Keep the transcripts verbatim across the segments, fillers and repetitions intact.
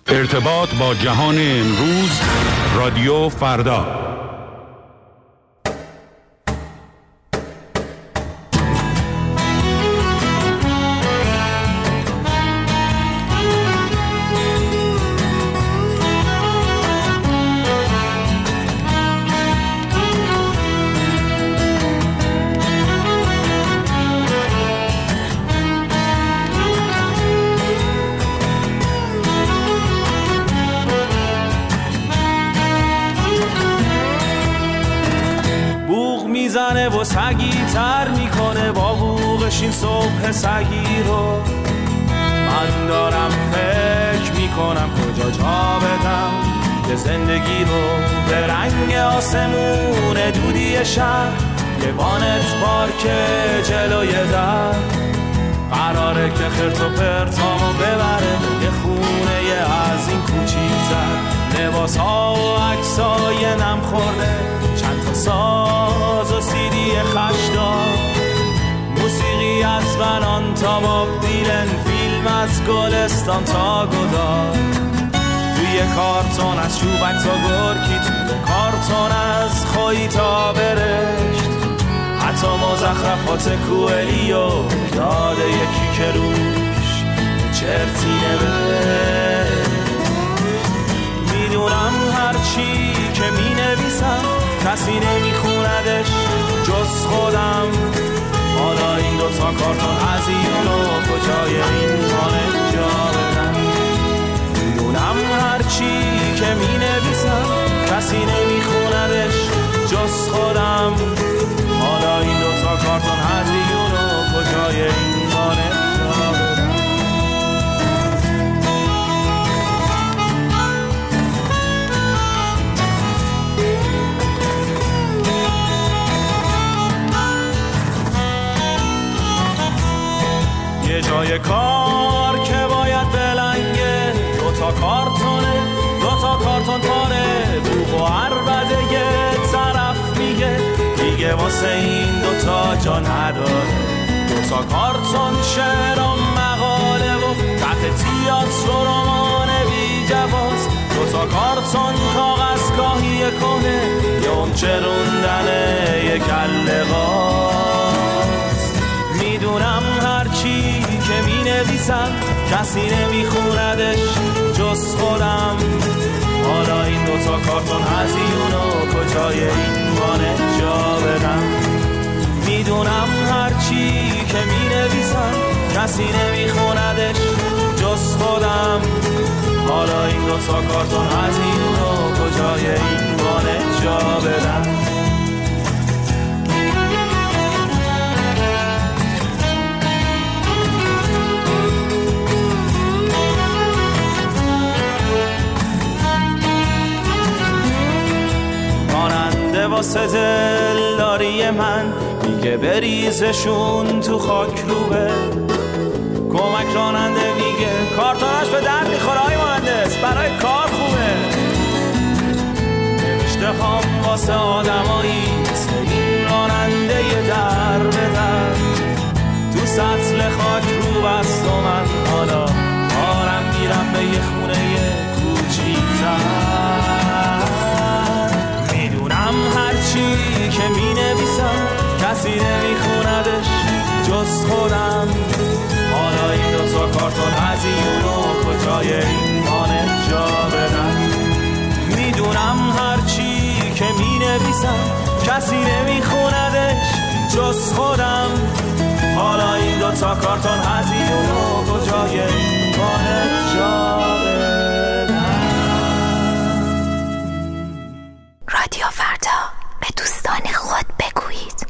ارتباط با جهان امروز، رادیو فردا. و سگی تر میکنه با بوغش این صبح سگی رو. من دارم فکر میکنم کجا جا بدم به زندگی رو. به رنگ آسمون دودی شهر یه وانت پارک جلوی در قراره که خرت و پرتامو ببره یه خونه یه از این کوچیک‌تر. لباس ها و عکس های نم خورده، چند تا ساز و سیدی خشدار، موسیقی از بنان تا باب دیلن، فیلم از گلستان تا گدار. توی کارتون از چوبک تا گرکی، توی کارتون از خویی تا برشت، حتی مزخرفات کوئلیو یاده یکی که روش چرتی نوشت. میدونم هرچی که می نویسم کسی نمی خوندش جز خودم. حالا این دوتا کارتون هزینو کجای این خانه جا بدم. میدونم هرچی که می نویسم کسی نمی خوندش جز خودم. حالا این دوتا کارتون هزینو کجای این خانه جا بدم. یه جای کار که باید بلنگه، دوتا کارتونه دوتا کارتون پاره، بوق و عربده یه طرف میگه دیگه واسه این دوتا جا نداره. دوتا کارتون شعر و مقاله و تحت تیاتر و رمان بی جواز، دوتا کارتون کاغذ کاهی کنه یه اون چروندنه یه کله غاز. میدونم هرچی که می نویسم کسی نمی خوندش جز خودم. حالا این دوتا کارتون هزینو کجای این وانه جا بدم. میدونم هرچی که می نویسم کسی نمی خوندش جز خودم. حالا این دوتا کارتون هزینو کجای این وانه جا بدم. واسه دلداری من میگه بریزشون تو خاک روبه. کمک راننده میگه کارتونش به درد میخوره های مهندس، برای کار خوبه. نوشته هام واسه آدمایی مثل این راننده یه در به در، تو سطل خاک رو بست و من حالا آرم میرم به یه خونه کوچیک‌تر. هرچی که می نویسم کسی نمی خوندش جز خودم. حالا این دوتا کارتون هزینو کجای این وانه جا بدم. میدونم هرچی که می نویسم کسی نمی خوندش جز خودم. حالا این دوتا کارتون هزینو کجای این وانه جا بدم. رادیو فردا، به دوستان خود بگویید.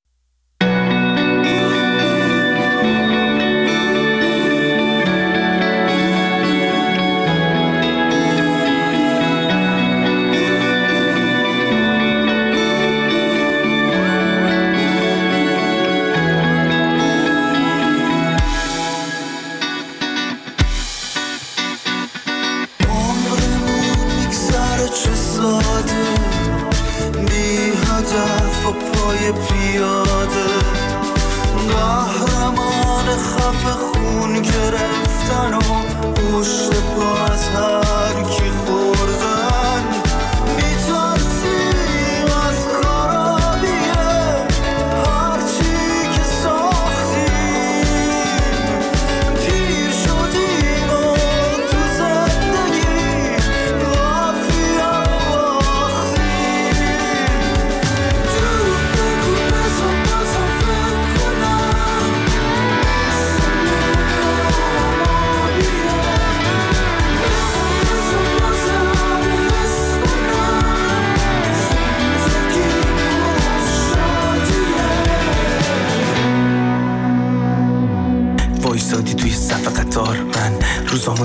پیاده قهرمان خفه خون گرفتن و پشت پا از هم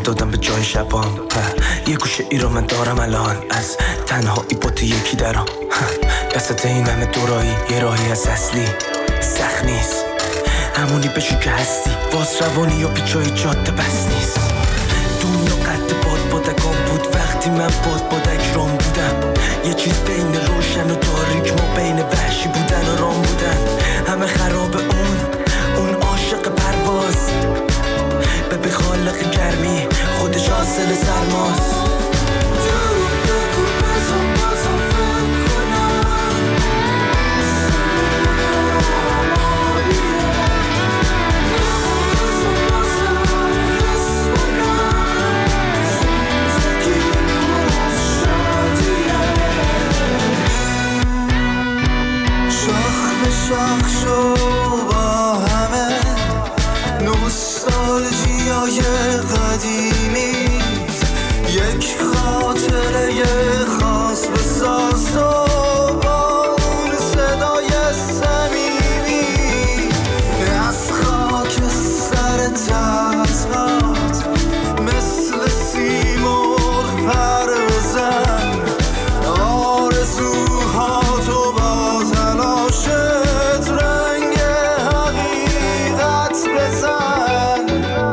دادم به جای شبام. یه گوشه ای رو من دارم الان، از تنهایی با تو یکی درام. وسط این همه دورایی یه راهی از اصلی سخت نیست، همونی بشو که هستی. باز روانی یا پیچای جاده بس نیست. دنیا قد باد بادکان بود وقتی من باد بادک رام بودم. یه چیز بین روشن و تاریک، ما بین وحشی بودن و رام بودن. همه خراب اون اون عاشق پرواز، به خالق گرمی خودش حاصل سرماست. شاخ شو با همه نوستالژیای قدیمی، یک خاطره خاص بساز و با اون صدای صمیمی از خاک سر تزهات مثل سیمرغ پر بزن. آرزوهاتو با تلاشت رنگ حقیقت بزن.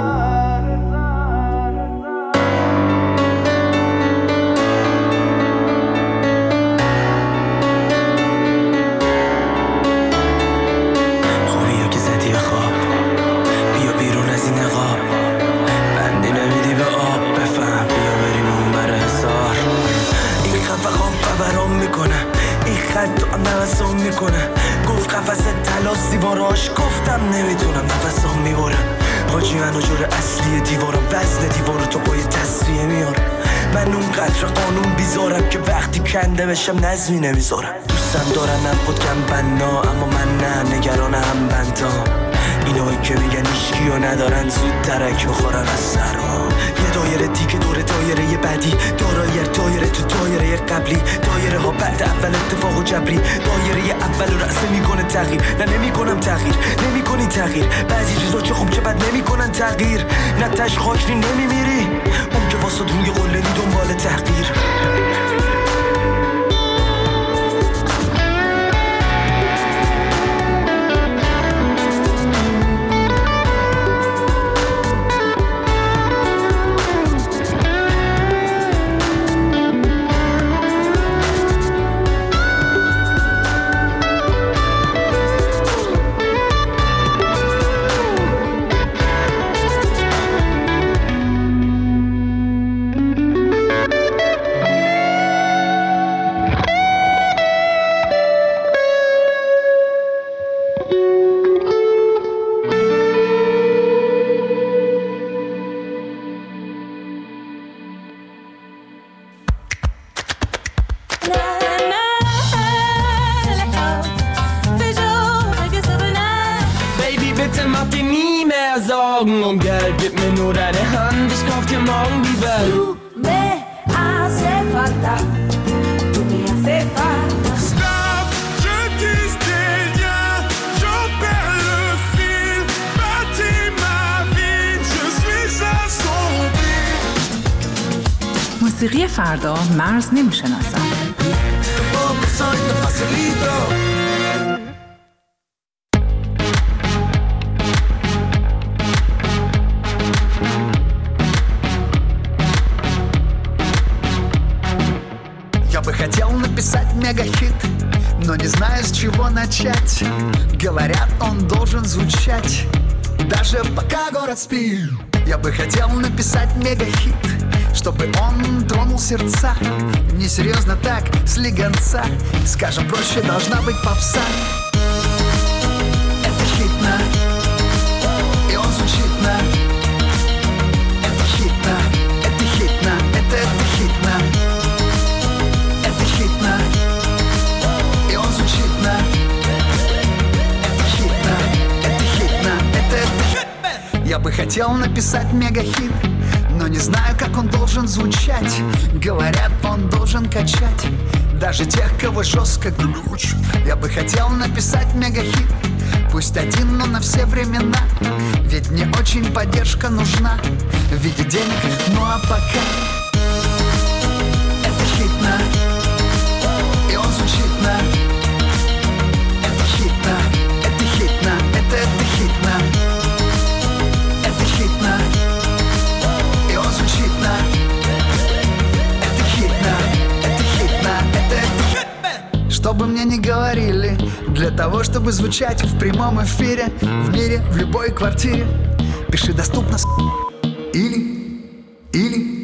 خوبی یا که زدی خواب، بیا بیرون از این نقاب. بندی نمیدی به آب، بفهم بیا بریم اون بر حسار. این خفقام قبرام میکنه، این خط و نفسام میکنه. گفت قفص تلاس دیواراش، گفتم نمیتونم نفسام میبرم. حاجی منو جور اصلی دیوارم، وزن دیوارو تو با یه تصفیه میارم. من اون قدر قانون بیزارم که وقتی کنده بشم نظمی نمیذارم. دوستم دارن نبود کم بنا، اما من نه، نگران هم بندام. اینایی که میگن هیچکی رو ندارن زود درک بخورن از سرما. یه دایره دیگه دور دایره یه بعدی، دایره دایره تو دایره قبلی. دایره ها بعد اول اتفاق و جبری، دایره اول رو رأس میکنه تغییر. نه نمیکنم تغییر، نمیکنی تغییر. بعضی چیزا چه خوب چه بد نمیکنن تغییر. نه تش خاکری نمیمیری، اون که واسه روی قله نی دنبال تحقیر. Um Geld, gib mir nur deine Hand, ich kauf dir morgen die Welt. Tu me hace falta, tu me hace falta. Stop, je tisse des liens, j'en perds le fil. Bâtis ma vie, je suis assombri. موسیقی فردا مرز نمیشناسد. Хотел написать мегахит, но не знаю, с чего начать. Говорят, он должен звучать, даже пока город спит. Я бы хотел написать мегахит, чтобы он тронул сердца. Несерьезно так, слегонца, скажем проще, должна быть попса. Это хитно, и он звучит на. Это хитно, это хитно, это, это хитно. И он звучит на. Это хитно, это хитно, это, это хитно. Я бы хотел написать мегахит, но не знаю, как он должен звучать. Говорят, он должен качать даже тех, кого жестко глючит. Я бы хотел написать мегахит, Пусть один, но на все времена. Ведь мне очень поддержка нужна в виде денег. Ну а пока это хитно, и он звучит на. Это хитно, это хитно, это, это хитно. Это хитно, и он звучит на. Это хитно, это хитно, это, это хитно. Что бы мне ни говорили, для того, чтобы звучать в прямом эфире, в мире, в любой квартире, пиши доступно с... или, или.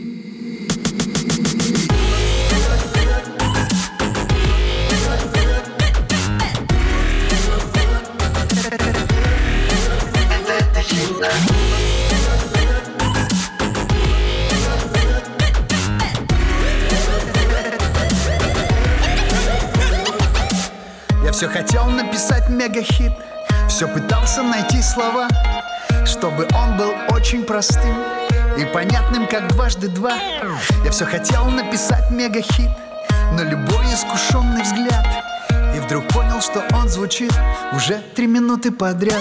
Я все хотел написать мегахит, все пытался найти слова, чтобы он был очень простым и понятным, как дважды два. Я все хотел написать мегахит, но любой искушенный взгляд, и вдруг понял, что он звучит уже три минуты подряд.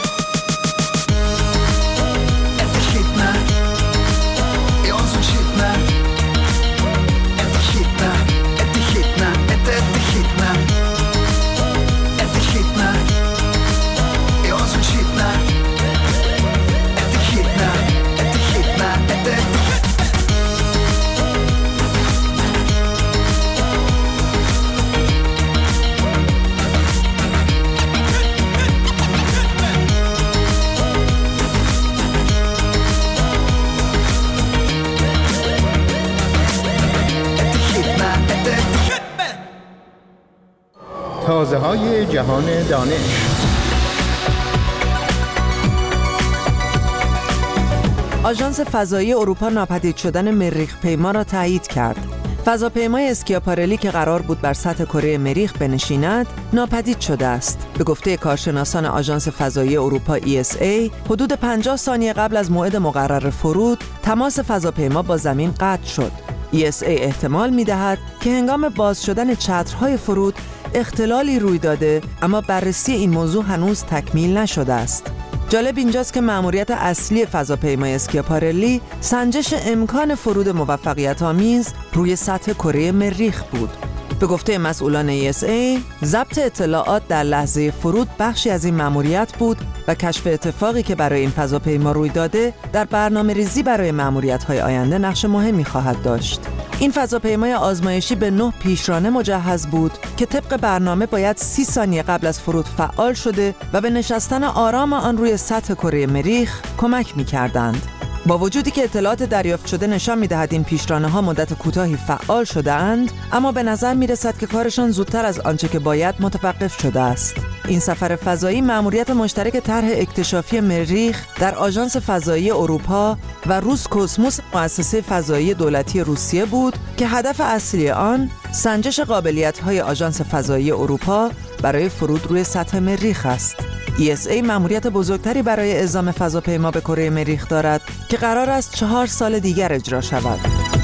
Это хитно, и он звучит на. Это хитно, это хитно, это, это хитно. Это хитно, и он звучит на. Это хитно, это хитно, это, это تازه های جهان دانش. آژانس فضایی اروپا ناپدید شدن مریخ پیما را تایید کرد. فضاپیمای اسکیاپارلی که قرار بود بر سطح کره مریخ بنشیند، ناپدید شده است. به گفته کارشناسان آژانس فضایی اروپا ای اس ای، حدود پنجاه ثانیه قبل از موعد مقرر فرود، تماس فضاپیما با زمین قطع شد. ای اس ای احتمال می‌دهد که هنگام باز شدن چترهای فرود اختلالی روی داده، اما بررسی این موضوع هنوز تکمیل نشده است. جالب اینجاست که مأموریت اصلی فضاپیمای اسکیاپارلی سنجش امکان فرود موفقیت‌آمیز روی سطح کره مریخ بود. به گفته مسئولان ای اس ای، ضبط اطلاعات در لحظه فرود بخشی از این مأموریت بود و کشف اتفاقی که برای این فضاپیما روی داده در برنامه‌ریزی برای مأموریت‌های آینده نقش مهمی خواهد داشت. این فضاپیمای آزمایشی به نه پیشرانه مجهز بود که طبق برنامه باید سی ثانیه قبل از فرود فعال شده و به نشستن آرام آن روی سطح کره مریخ کمک می‌کردند. با وجودی که اطلاعات دریافت شده نشان می‌دهد این پیشرانه‌ها مدت کوتاهی فعال شده‌اند، اما به نظر می‌رسد که کارشان زودتر از آنچه که باید متوقف شده است. این سفر فضایی مأموریت مشترک طرح اکتشافی مریخ در آژانس فضایی اروپا و روسکوسموس، مؤسسه فضایی دولتی روسیه بود که هدف اصلی آن سنجش قابلیت‌های آژانس فضایی اروپا برای فرود روی سطح مریخ است. ای اس ای مأموریت بزرگتری برای اعزام فضاپیما به کره مریخ دارد که قرار است چهار سال دیگر اجرا شود.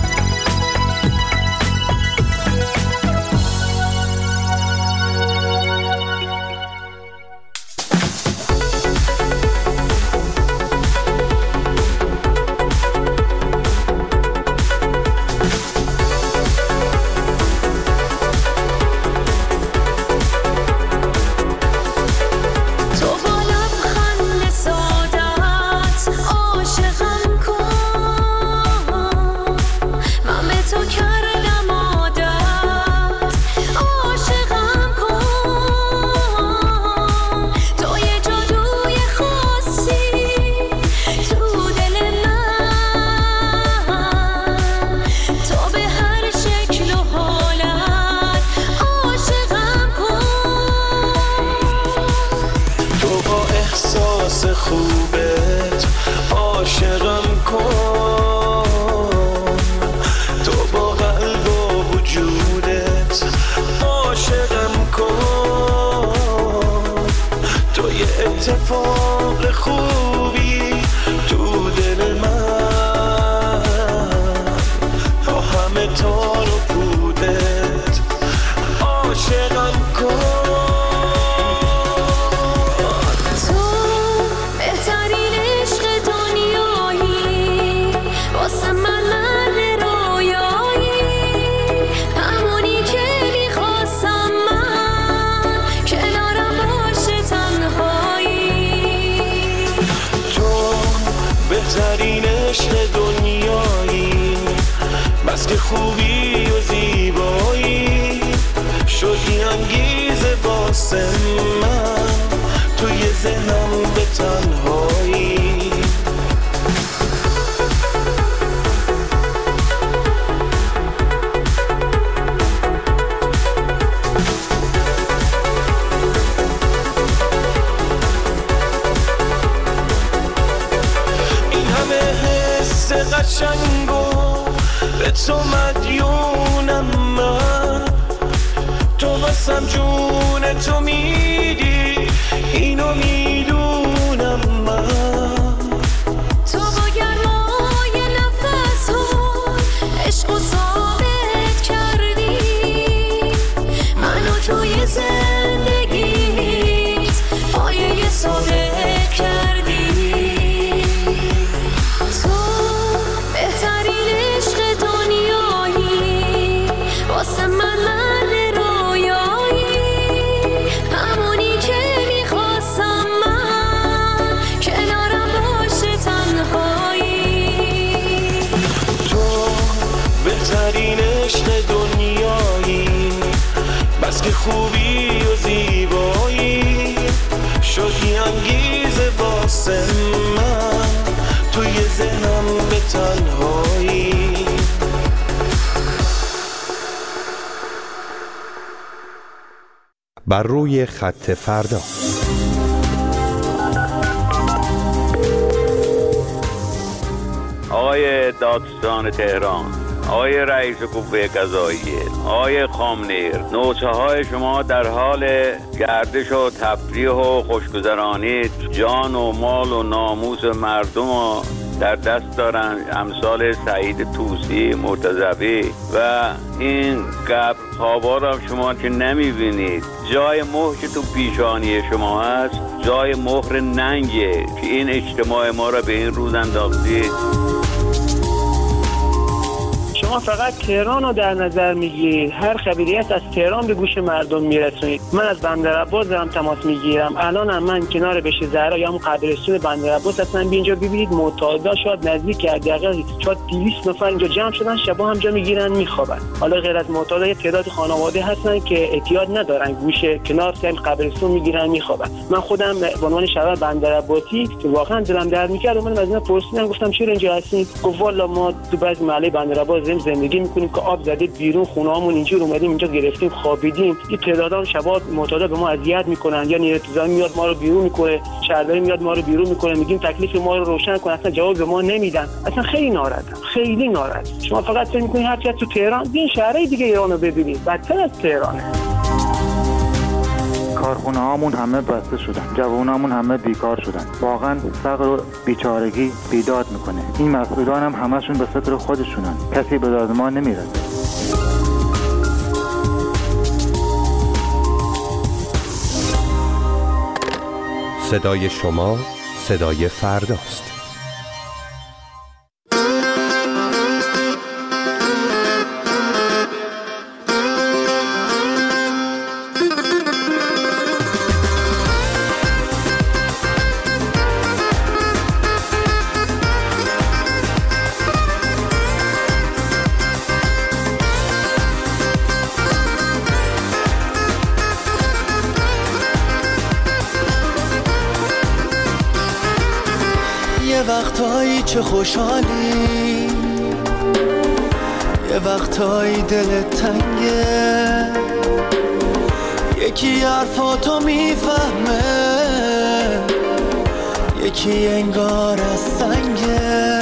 خوبت عاشقم کن، تو با قلب و وجودت عاشقم کن، تو یه اتفاق خوبی تو دل من، با همه تار و پودت عاشقم کن. به تو مدیونم من، تو واسم جون تو میدی، اینو میدونم من. تو با گرمای نفس ها عشق و ثابت کردی، منو توی زندگیت پایه ثابت کردی. تو بهترین عشق دنیایی، واسه من مرد رویایی، همونی که میخواستم من، کنارم باشه تنهایی. تو بهترین عشق دنیایی، بس که خوبی و زیبایی، شدی انگیزه واسه من، توی ذهنم به تنهایی. بر روی خط فردا. آقای دادستان تهران، آقای رئیس قوه قضاییه، آقای خامنه‌ای، نوچه های شما در حال گردش و تفریح و خوشگذرانی جان و مال و ناموس مردم رو در دست دارن، امثال سعید طوسی، مرتضوی و این قبر خوابا رو شما که نمیبینید. جای مهر که تو پیشانی شما هست جای مهر ننگه که این اجتماع ما رو به این روز انداختید. شما فقط تهران رو در نظر میگیرید، هر خبریت از تهران به گوش مردم میرسونید. من از بندرعباس دارم تماس میگیرم، الان هم من کنار بهشت زهرا یا همون قبرستون بندرعباس هستم. اینجا ببینید معتادا شاید نزدیک حداقل شاید دویست نفر اینجا جمع شدن، شبا همجا میگیرن میخوابن. حالا غیر از معتادا یه تعداد خانواده هستن که احتیاط ندارن، گوشه کنار تیم قبرستون میگیرن میخوابن. من خودم به عنوان شهر بندرعباسی که واقعا دلم درد میکرد، من از اینا پرسیدم، گفتم چرا اینجا هستین؟ گفت والا ما تو بعضی محله بندرعباس زندگی میکنیم که آب زده بیرون، خونه‌هامون اینجور اومدیم اینجا گرفتیم خوابیدیم. این تعدادام شبا معتادا به ما اذیت میکنن، یا نیروی انتظامی میاد ما رو بیرون میکنه، شهرداری میاد ما رو بیرون میکنه، میگیم تکلیف ما رو روشن کن، اصلا جواب به ما نمیدن. اصلا خیلی ناراحتم، خیلی ناراحت. شما فقط فکر میکنید هر چیز تو تهران، این شهرهای دیگه ایرانو ببینید بدتر از تهرانه. کارخونه هامون همه بسته شدن، جوانامون همه بیکار شدن. واقعا فقر و بیچارگی بیداد میکنه. این مسئولان هم همشون به فکر خودشونن، کسی به داد ما نمیرسه. صدای شما صدای فرداست. یه وقتایی چه خوشحالی، یه وقتایی دلت تنگه، یکی حرفاتو میفهمه، یکی انگار از سنگه.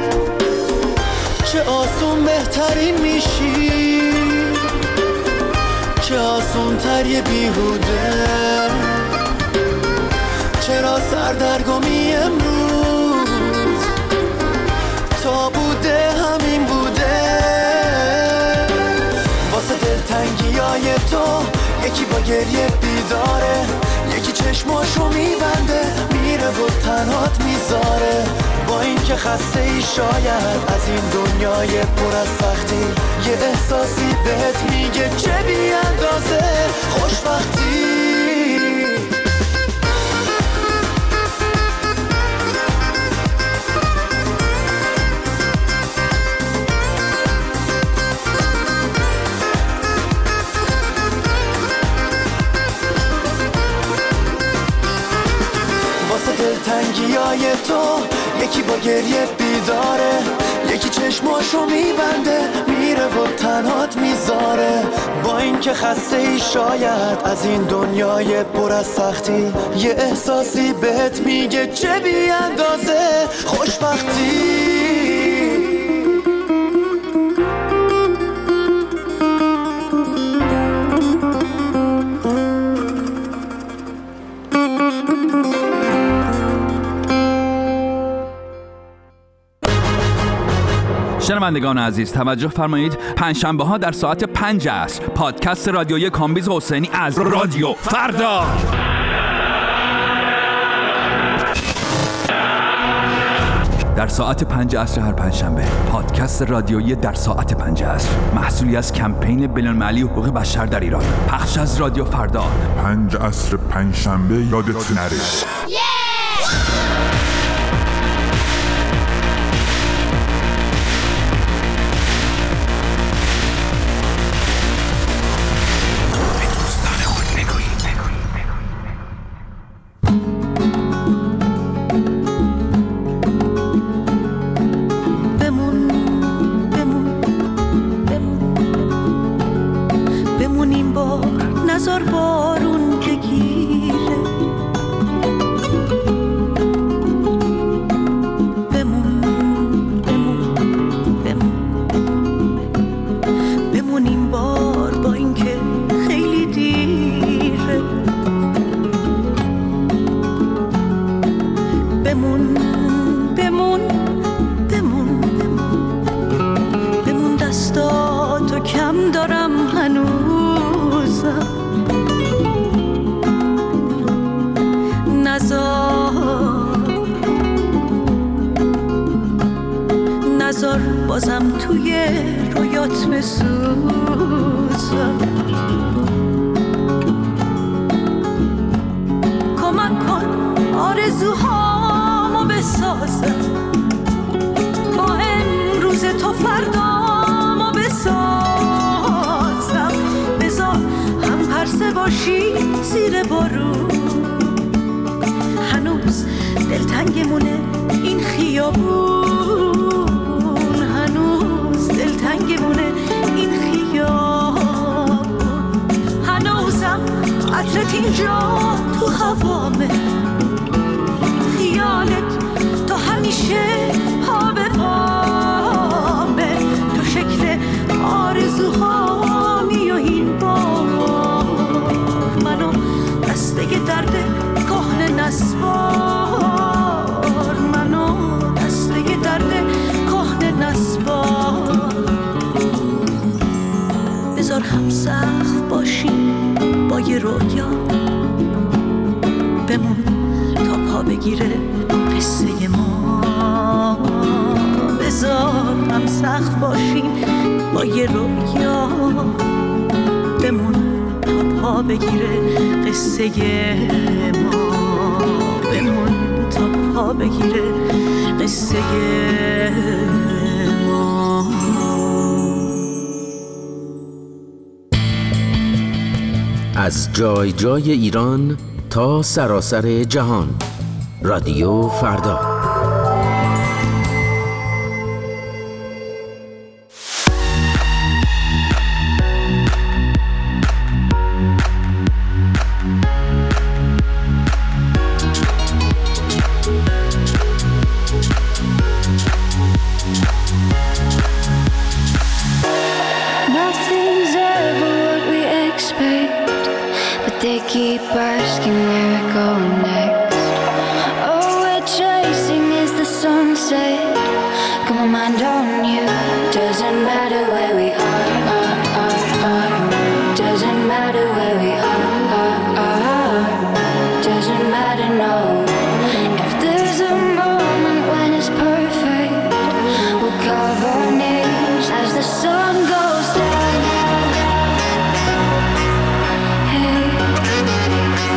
چه آسون بهترین میشی، چه آسون تر یه بیهوده. چرا سردرگمی امروز تا بوده همین بوده. واسه دلتنگی های تو یکی با گریه بیداره، یکی چشماشو میبنده میره و تنهات میذاره. با این که خسته ای شاید از این دنیای پر از سختی، یه احساسی بهت میگه چه بی اندازه خوشبختی. دلتنگی های تو یکی با گریه بیداره، یکی چشماشو میبنده میره و تنهات میذاره. با این که خسته ای شاید از این دنیای پر از سختی، یه احساسی بهت میگه چه بی اندازه خوشبختی. شنوندگان عزیز توجه فرمایید، پنجشنبه ها در ساعت پنج عصر پادکست رادیویی کامبیز حسینی از رادیو فردا. در ساعت پنج عصر هر پنجشنبه پادکست رادیویی در ساعت پنج عصر، محصولی از کمپین بین‌المللی حقوق بشر در ایران، پخش از رادیو فردا. پنج عصر پنجشنبه یادت نره. بازم توی رویات بسوزم، کمک کن آرزوهامو بسازم، با امروز تو فردامو بسازم، بذار هم پرسه باشی زیر بارون، هنوز دلتنگمونه این خیابون، هنوز دلتنگمونه این خیابون، هنوزم عطرت اینجا تو هوامه، خیالت تو همیشه پا به پامه، تو شکل آرزوهامی و این بار منو دسته درد کهنه نسبار، منو دسته درد کهنه نسبار، بذار هم سخت باشیم با یه رویا، بمون تا پا بگیره قصه ما، بذار هم سخت باشیم با یه رویا، بمون تا پا بگیره قصه ما، بمون تا پا بگیره قصه ما. از جای جای ایران تا سراسر جهان، رادیو فردا. Nothing's ever what we expect, but they keep asking where we're going next. All we're chasing is the sunset. Got my mind on you. Doesn't matter where we are, are, are, are. Doesn't matter where we are, are, are. Doesn't matter, no. If there's a moment when it's perfect, we'll carve our names as the sun goes down. Hey,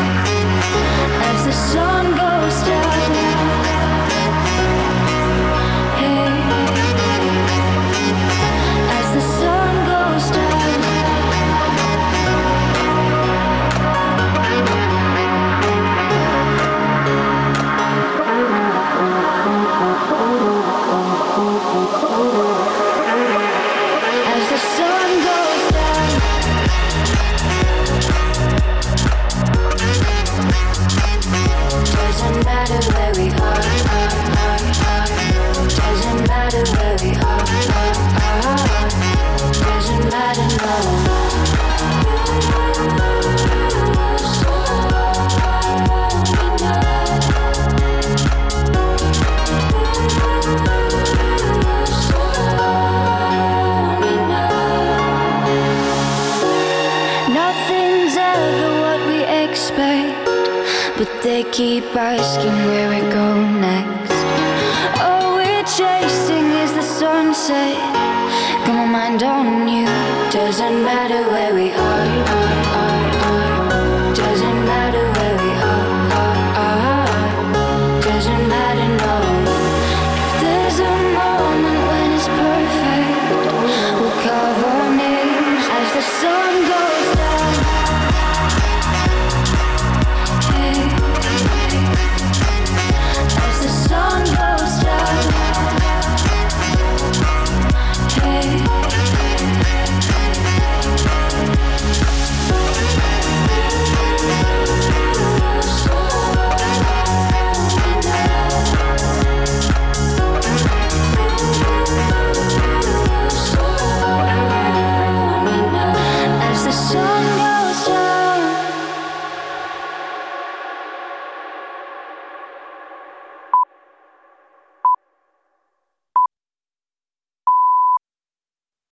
but they keep asking where we go next. All we're chasing is the sunset. Got my mind on you, doesn't matter where we are.